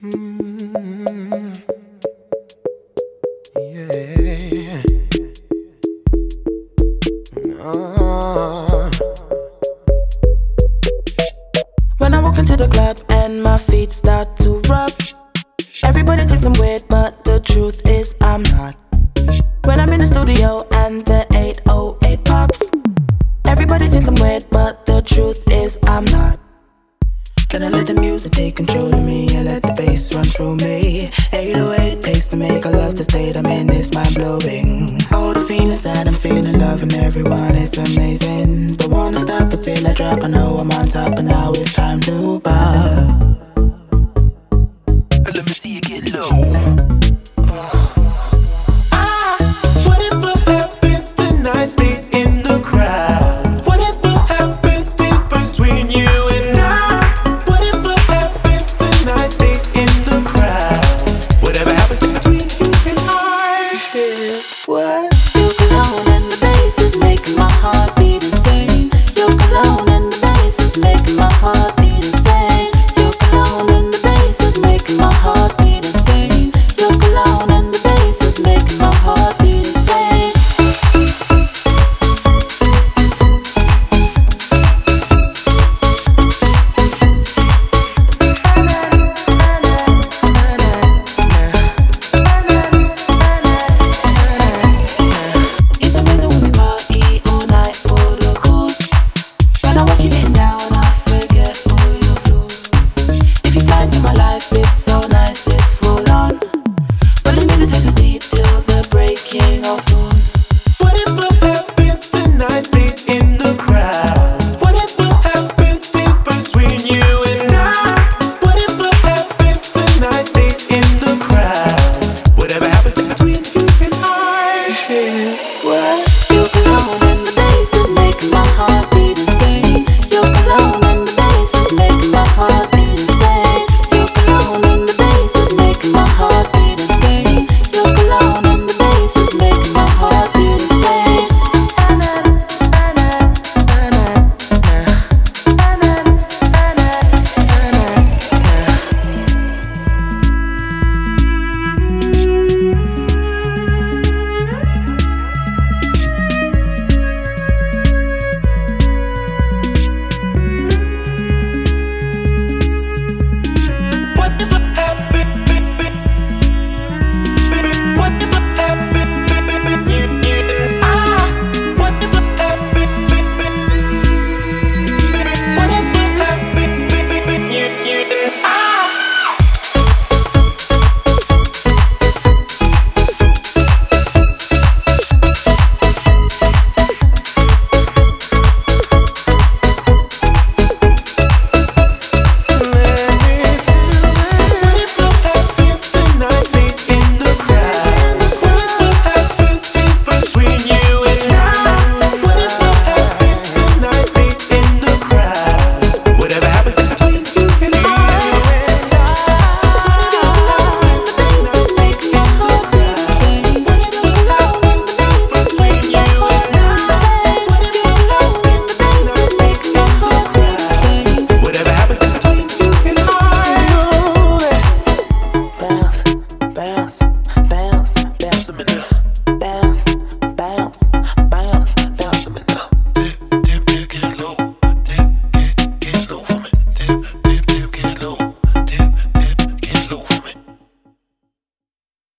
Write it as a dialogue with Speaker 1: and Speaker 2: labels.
Speaker 1: Yeah. Oh. When I walk into the club and my feet start to rub, everybody thinks I'm weird, but the truth is I'm not. When I'm in the studio and the 808 pops, everybody thinks I'm weird, but the truth is I'm not. Can I let the music take control of me and let the bass run through me? 808 pace to make a love the state I'm in is mind blowing. All the feelings that I'm feeling, loving everyone, it's amazing. But wanna stop until I drop, I know I'm on top and now it's time